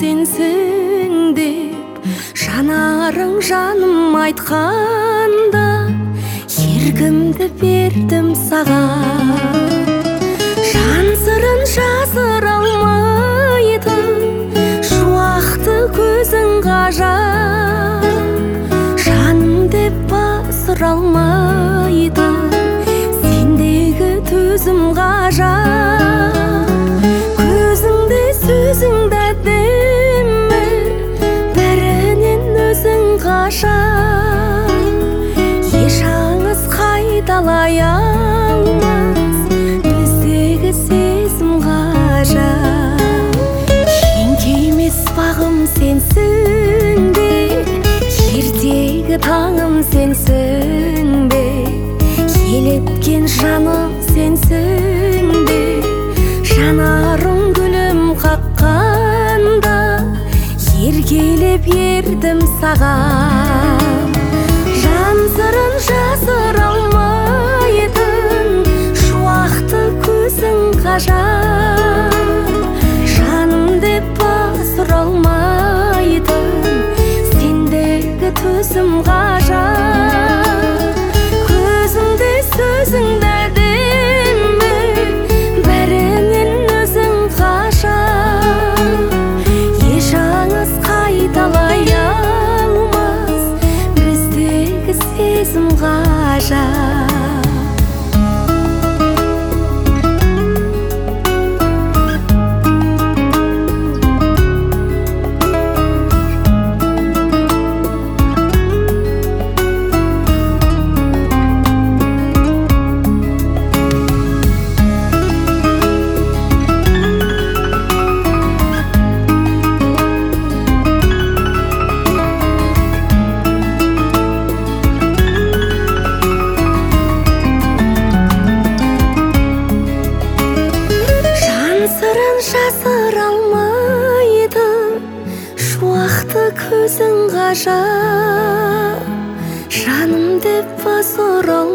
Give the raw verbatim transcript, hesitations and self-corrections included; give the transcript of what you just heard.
сенсің деп жанарың жаным айтқанда еркімді бердім саған. Жан сырын жасыра алмайды шуақты көзің ғажап, жаным деп басыра алмайды сендегі төзім ғажап. Көзіңде сөзіңді әдемі, бәрінен өзің ғажап. Еш аңыз қайталай алмас біздегі сезім ғажап. Еңкеймес бағым сенсің бе, ертегі таңым сенсің бе, елеткен жаным сенсің бе, жанарың гүлім қаққанда еркелеп ердім саған. Жан сырын жасыра алмайтын шуақты көзің ғажап, жаным деп басыра алмайтын сендегі төзім ғажап. Көзіңде сөзіңді әдемі, бәрінен өзің ғажап. Еш аңыз қайталай алмас біздегі сезім ғажап. Жасыра алмайды шуақты көзің ғажап, жаным деп басыра